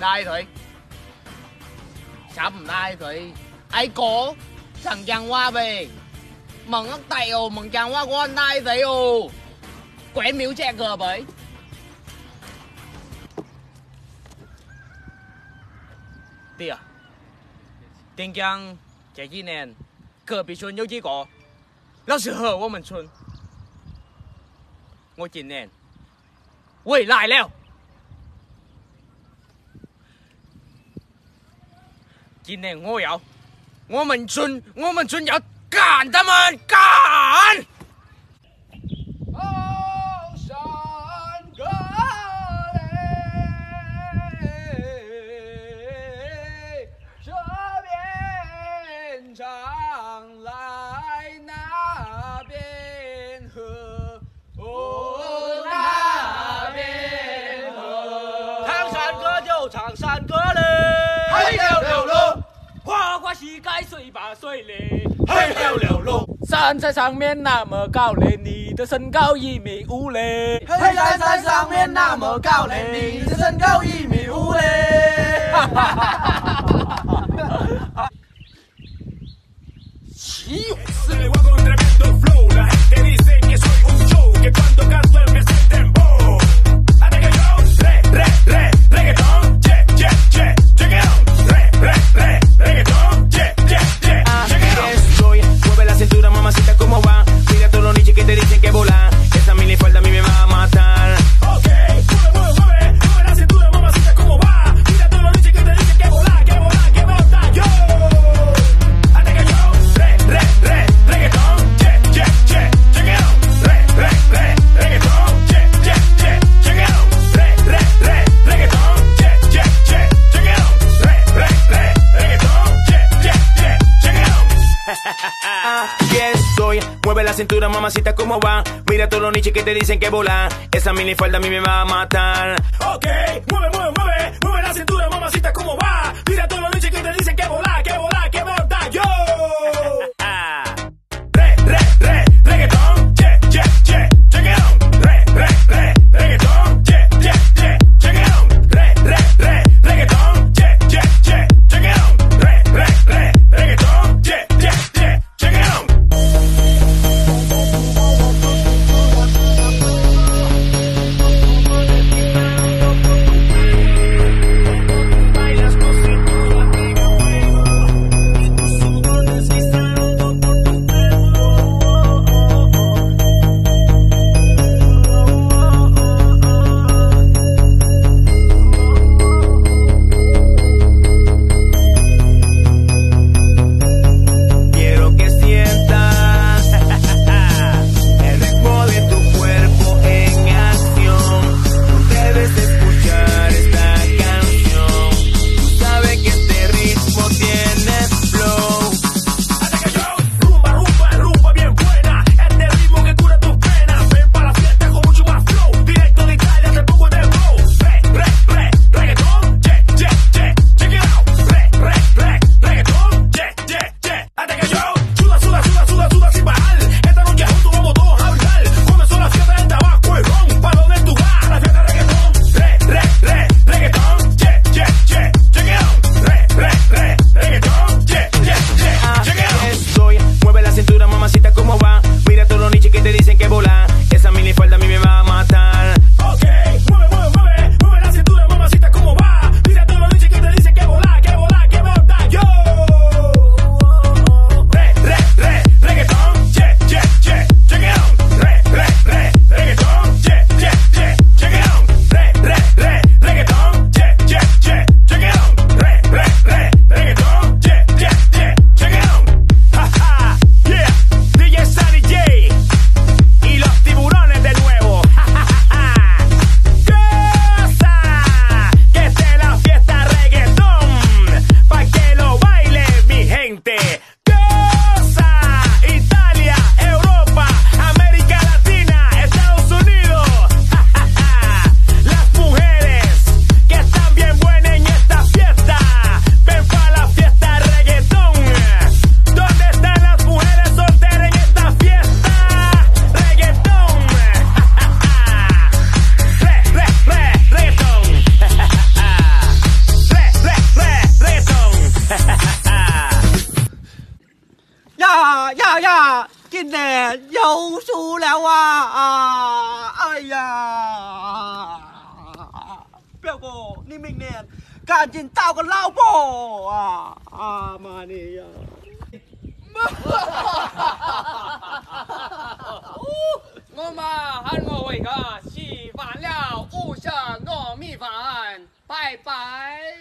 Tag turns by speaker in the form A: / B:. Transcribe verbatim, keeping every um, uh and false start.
A: 带腿，啥唔带腿？哎哥，常讲话呗，问一地哦，问讲话我带腿哦，鬼秒只个呗。弟啊，丁江这几年隔壁村有几个，老是和我们村。我今年回来了。 今年我要，我们村，我们村要干他们干！
B: 高山歌嘞，这边唱来那边和，哦那边和，
C: 唱山歌就唱山歌嘞。
B: 嘿溜溜溜，
C: 花花膝盖水吧水嘞，
B: 嘿溜溜溜，
C: 山在上面那么高嘞，你的身高一米五嘞，
B: 嘿山在上面那么高嘞，你的身高一米五嘞，哈哈哈哈哈！
C: 起
D: Se le hago un tremendo flow, la gente dice que soy un show, que cuando canto empieza el tempo. Hasta que yo, re, re, re, reggaetón, che, che, che, check it out, re, re, re, reggaetón, che, che, che, check it out. Estoy, mueve la cintura, mamacita, ¿cómo va? Mira todos los nichos que te dicen que volan, esa minifalda a mí me va a matar. Ok, mueve, mueve, mueve, mueve la cintura, mamacita, ¿cómo va? Mira todos los nichos que te dicen que volan, que volan, que volan, yo. Hasta que yo, re, re, re, reggaetón, che, che, che, check it out, re, re, re, reggaetón, che, che, che, check it out, re, re, re, reggaetón, che, che, che, check it out, re, re, re, reggaetón, che, che, che, check it out. Aquí estoy, mueve la cintura, mamacita, ¿cómo va? Mira todos los nichos que te dicen que volan, esa minifalda a mí me va a matar. Ok, mueve, mueve, mueve, mueve la cintura, mamacita, ¿cómo va? Mira todos los nichos que te dicen que volan, que volan, que volan, yo. Re, re, re, reggaetón, che, che, che, check it out. Re, re, re, reggaetón, che, che, che, check it out. Re, re, re, reggaetón, che, che, che, check it out. Re, re, re, reggaetón, che, che, che, check it out.
B: 呀呀呀！今年又输了啊啊！哎呀，表哥，你明年赶紧找个老婆啊啊妈你呀！
C: 我嘛喊我为个吃饭了，五十糯米饭，拜拜。